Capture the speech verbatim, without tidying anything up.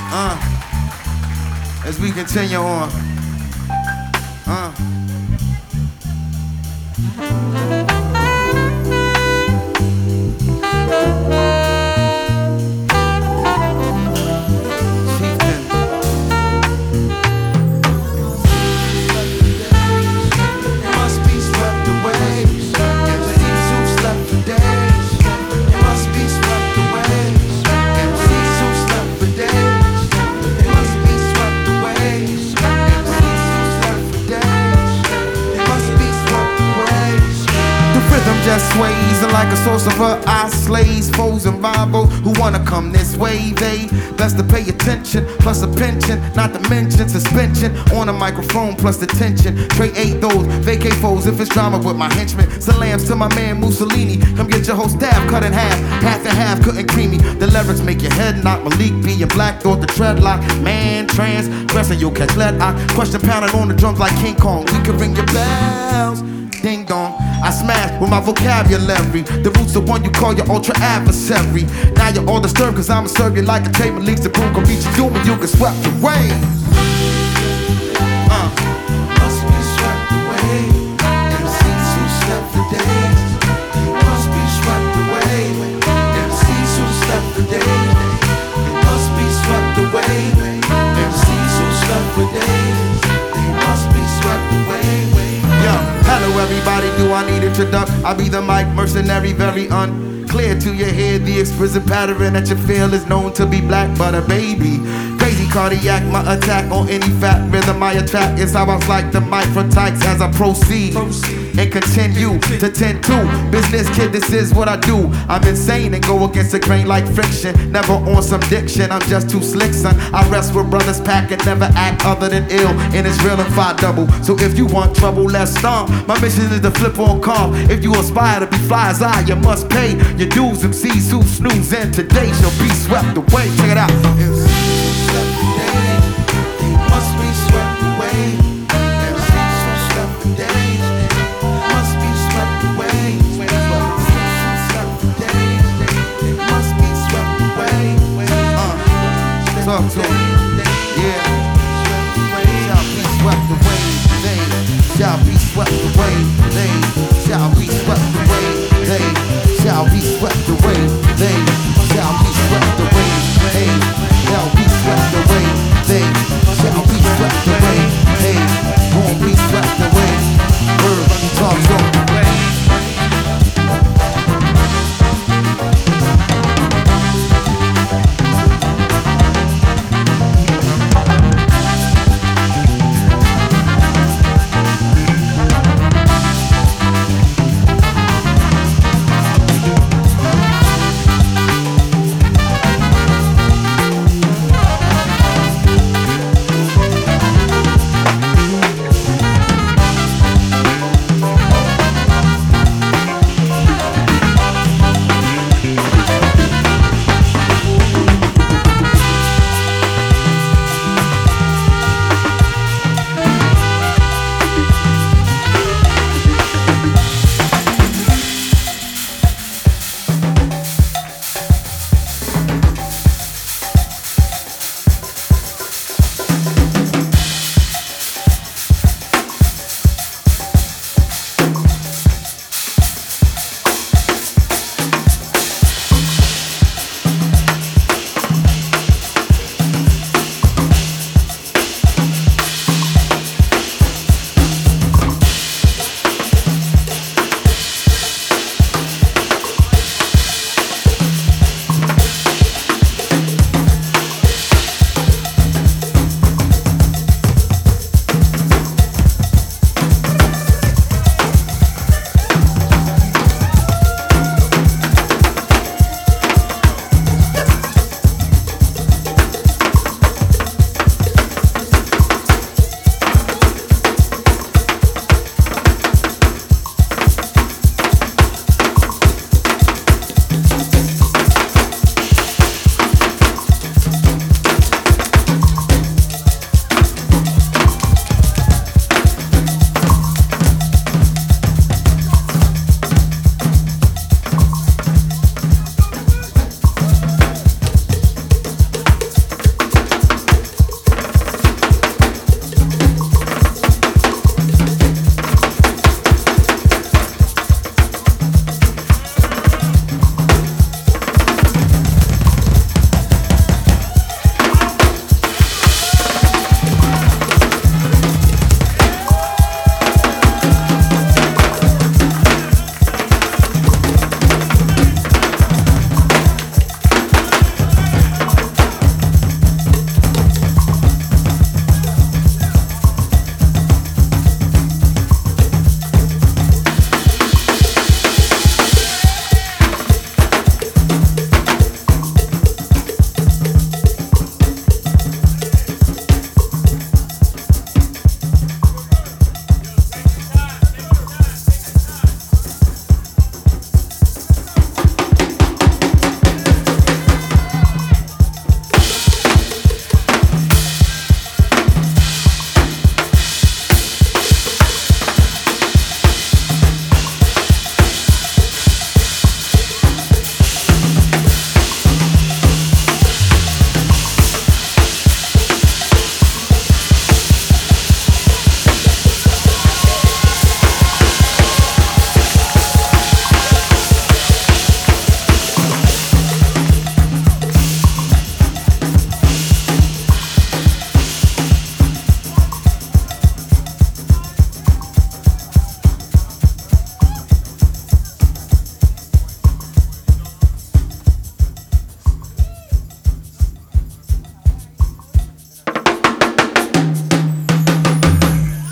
Uh, as we continue on. Uh. Just sways and like a sorcerer, I slays foes and rivals who wanna come this way. They best to pay attention, plus a pension, not to mention suspension on a microphone plus the tension. Trade eight those vacate foes if it's drama with my henchmen. Salams to my man Mussolini. Come get your whole staff cut in half, half and half, couldn't cream me. The lyrics make your head knock. Malik being black, thought the treadlock. Man, transgressing, you'll catch lead eye. Question pounding on the drums like King Kong. We can ring your bells, ding dong. I smash with my vocabulary. The roots of one you call your ultra adversary. Now you're all disturbed cause I'ma serve you like a table leaks to boom. Gonna reach you doom and you get swept away. Uh. Must be swept away. M Cs who slept for days. Must be swept away. M Cs who slept for days. Must be swept away. M Cs who slept for days. They must be swept away. Hello everybody, do I need introduction? I'll be the mic mercenary, very unclear to your head. The exquisite pattern that you feel is known to be black butter, baby. Crazy cardiac, my attack on any fat rhythm I attract is how I like the mic from types as I proceed, proceed and continue to tend to business, kid, this is what I do. I'm insane and go against the grain like friction. Never on some diction, I'm just too slick, son. I rest with brothers pack and never act other than ill. And it's real and five double. So if you want trouble, let's stomp. My mission is to flip on calm. If you aspire to be fly as I, you must pay your dues. M Cs who snooze and today shall be swept away. Check it out. Talk to him. Yeah. Shall be swept away. They shall be swept away. They shall be swept away. They shall be swept away. They shall be swept away.